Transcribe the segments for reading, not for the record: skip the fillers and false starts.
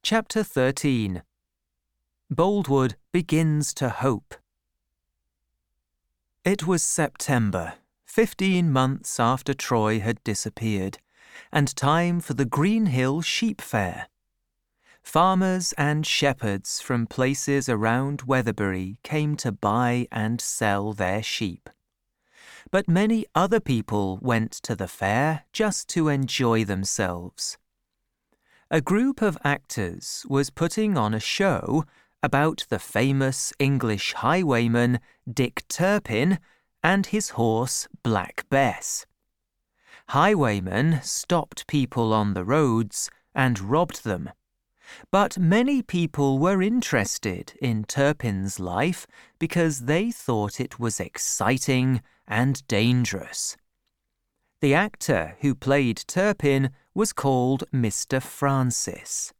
Chapter 13. Boldwood begins to hope. It was September, 15 months after Troy had disappeared, and time for the Greenhill Sheep Fair. Farmers and shepherds from places around Weatherbury came to buy and sell their sheep. But many other people went to the fair just to enjoy themselves. A group of actors was putting on a show about the famous English highwayman Dick Turpin and his horse Black Bess. Highwaymen stopped people on the roads and robbed them. But many people were interested in Turpin's life because they thought it was exciting and dangerous. The actor who played Turpin was called Mr. Francis.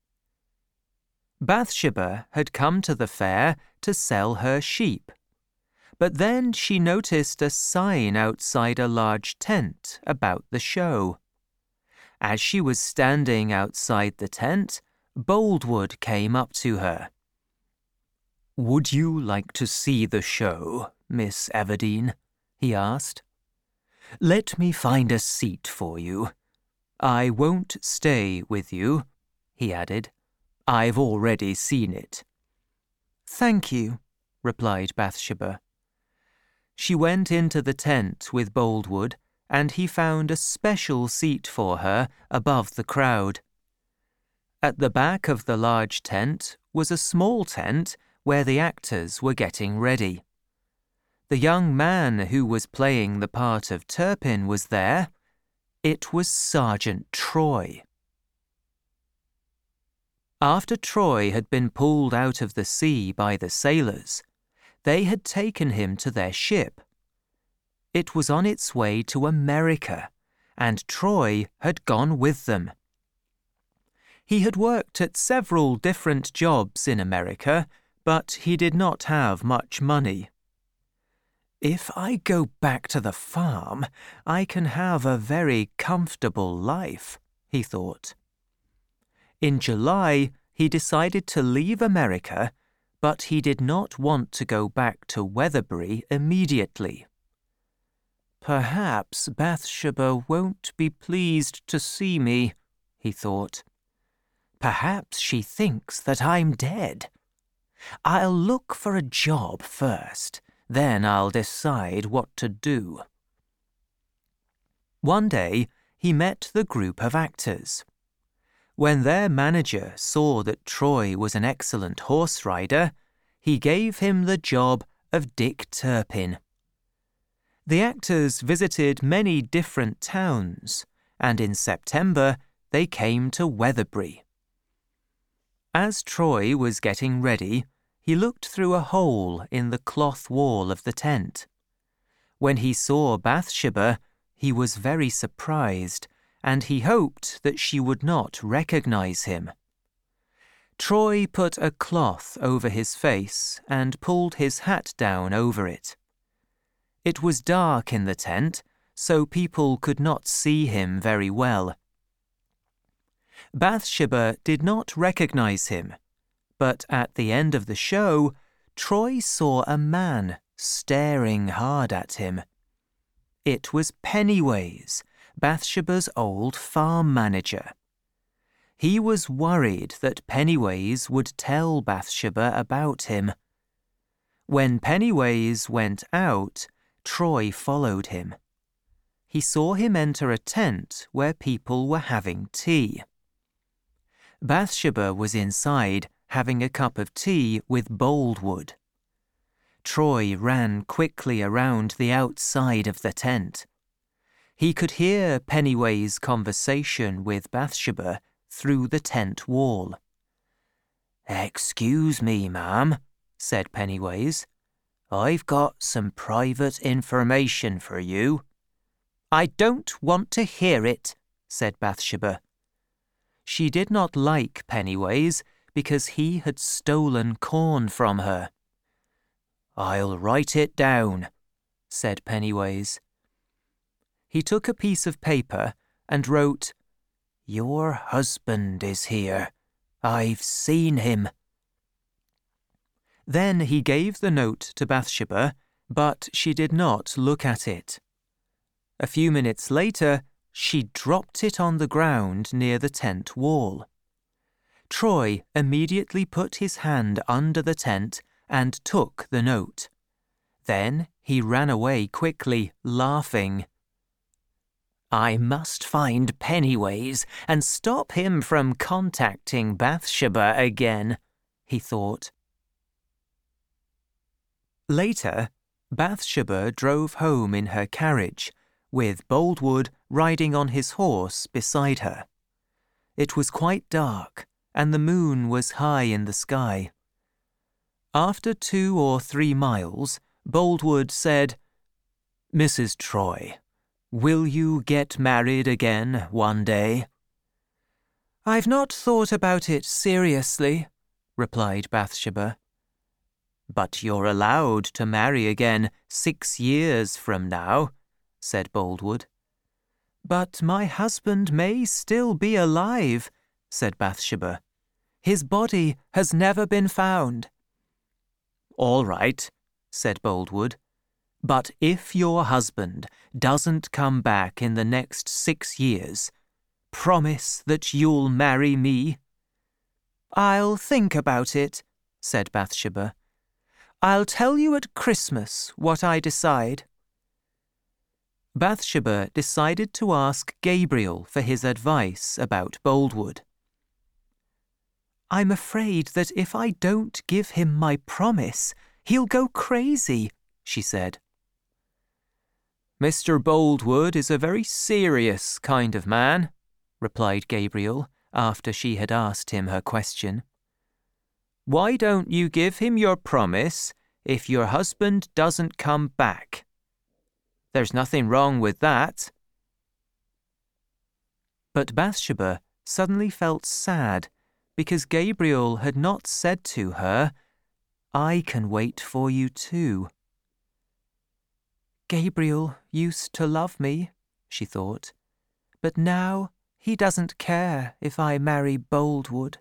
Bathsheba had come to the fair to sell her sheep, but then she noticed a sign outside a large tent about the show. As she was standing outside the tent, Boldwood came up to her. "Would you like to see the show, Miss Everdeen?" he asked. "Let me find a seat for you. I won't stay with you," he added. "I've already seen it." "Thank you," replied Bathsheba. She went into the tent with Boldwood, and he found a special seat for her above the crowd. At the back of the large tent was a small tent where the actors were getting ready. The young man who was playing the part of Turpin was there. It was Sergeant Troy. After Troy had been pulled out of the sea by the sailors, they had taken him to their ship. It was on its way to America, and Troy had gone with them. He had worked at several different jobs in America, but he did not have much money. "If I go back to the farm, I can have a very comfortable life," he thought. In July, he decided to leave America, but he did not want to go back to Weatherbury immediately. "Perhaps Bathsheba won't be pleased to see me," he thought. "Perhaps she thinks that I'm dead. I'll look for a job first. Then I'll decide what to do." One day, he met the group of actors. When their manager saw that Troy was an excellent horse rider, he gave him the job of Dick Turpin. The actors visited many different towns, and in September they came to Weatherbury. As Troy was getting ready, he looked through a hole in the cloth wall of the tent. When he saw Bathsheba, he was very surprised, and he hoped that she would not recognize him. Troy put a cloth over his face and pulled his hat down over it. It was dark in the tent, so people could not see him very well. Bathsheba did not recognize him, but at the end of the show, Troy saw a man staring hard at him. It was Pennyways, Bathsheba's old farm manager. He was worried that Pennyways would tell Bathsheba about him. When Pennyways went out, Troy followed him. He saw him enter a tent where people were having tea. Bathsheba was inside, having a cup of tea with Boldwood. Troy ran quickly around the outside of the tent. He could hear Pennyways' conversation with Bathsheba through the tent wall. "Excuse me, ma'am," said Pennyways. "I've got some private information for you." "I don't want to hear it," said Bathsheba. She did not like Pennyways because he had stolen corn from her. "I'll write it down," said Pennyways. He took a piece of paper and wrote, "Your husband is here. I've seen him." Then he gave the note to Bathsheba, but she did not look at it. A few minutes later, she dropped it on the ground near the tent wall. Troy immediately put his hand under the tent and took the note. Then he ran away quickly, laughing. "I must find Pennyways and stop him from contacting Bathsheba again," he thought. Later, Bathsheba drove home in her carriage, with Boldwood riding on his horse beside her. It was quite dark, and the moon was high in the sky. After 2 or 3 miles, Boldwood said, "Mrs. Troy, will you get married again one day?" "I've not thought about it seriously," replied Bathsheba. "But you're allowed to marry again 6 years from now," said Boldwood. "But my husband may still be alive," said Bathsheba. "His body has never been found." "All right," said Boldwood. "But if your husband doesn't come back in the next 6 years, promise that you'll marry me." "I'll think about it," said Bathsheba. "I'll tell you at Christmas what I decide." Bathsheba decided to ask Gabriel for his advice about Boldwood. "I'm afraid that if I don't give him my promise, he'll go crazy," she said. "Mr. Boldwood is a very serious kind of man," replied Gabriel after she had asked him her question. "Why don't you give him your promise if your husband doesn't come back? There's nothing wrong with that." But Bathsheba suddenly felt sad because Gabriel had not said to her, "I can wait for you too." "Gabriel used to love me," she thought, "but now he doesn't care if I marry Boldwood."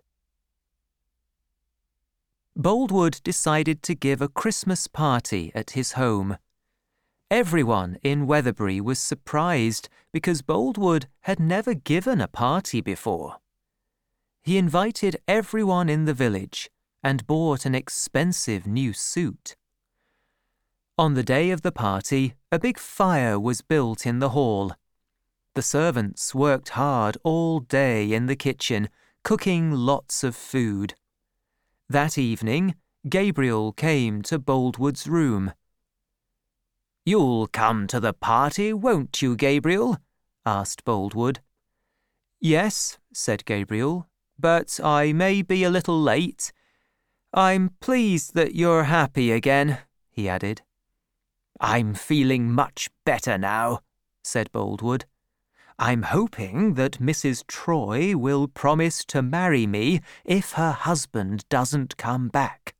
Boldwood decided to give a Christmas party at his home. Everyone in Weatherbury was surprised because Boldwood had never given a party before. He invited everyone in the village and bought an expensive new suit. On the day of the party, a big fire was built in the hall. The servants worked hard all day in the kitchen, cooking lots of food. That evening, Gabriel came to Boldwood's room. "You'll come to the party, won't you, Gabriel?" asked Boldwood. "Yes," said Gabriel, "but I may be a little late. I'm pleased that you're happy again," he added. "I'm feeling much better now," said Boldwood. "I'm hoping that Mrs. Troy will promise to marry me if her husband doesn't come back."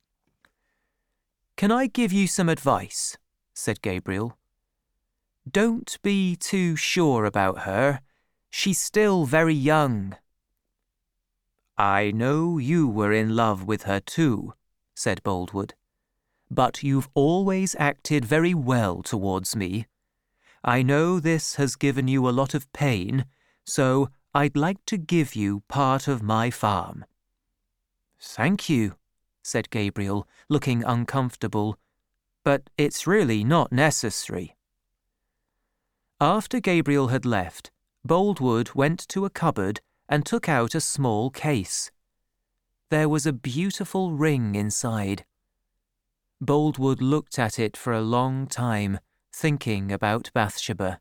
"Can I give you some advice?" said Gabriel. "Don't be too sure about her. She's still very young." "I know you were in love with her too," said Boldwood. "But you've always acted very well towards me. I know this has given you a lot of pain, so I'd like to give you part of my farm." "Thank you," said Gabriel, looking uncomfortable, "but it's really not necessary." After Gabriel had left, Boldwood went to a cupboard and took out a small case. There was a beautiful ring inside. Boldwood looked at it for a long time, thinking about Bathsheba.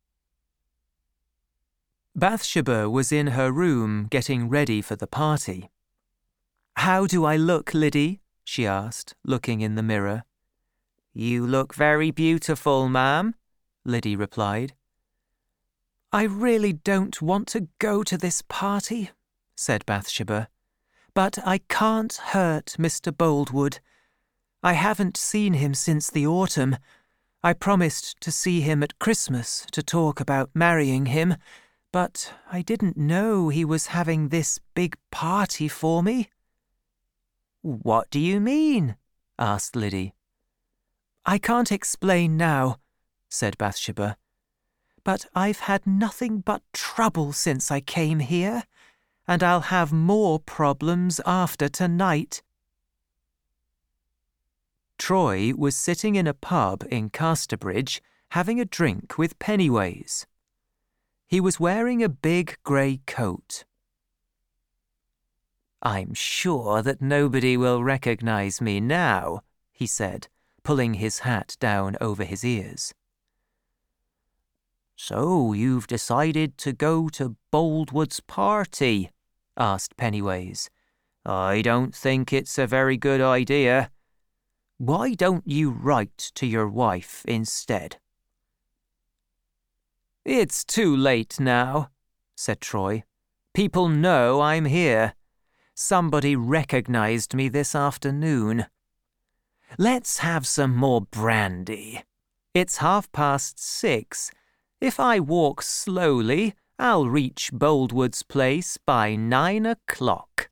Bathsheba was in her room getting ready for the party. "How do I look, Liddy?" she asked, looking in the mirror. "You look very beautiful, ma'am," Liddy replied. "I really don't want to go to this party," said Bathsheba, "but I can't hurt Mr. Boldwood. I haven't seen him since the autumn. I promised to see him at Christmas to talk about marrying him, But I didn't know he was having this big party for me." "What do you mean?" asked Liddy. "I can't explain now," said Bathsheba. "But I've had nothing but trouble since I came here, and I'll have more problems after tonight." Troy was sitting in a pub in Casterbridge having a drink with Pennyways. He was wearing a big grey coat. "I'm sure that nobody will recognise me now," he said, pulling his hat down over his ears. "So you've decided to go to Boldwood's party?" asked Pennyways. "I don't think it's a very good idea. Why don't you write to your wife instead?" "It's too late now," said Troy. "People know I'm here. Somebody recognised me this afternoon. Let's have some more brandy. It's 6:30. If I walk slowly, I'll reach Boldwood's place by 9 o'clock."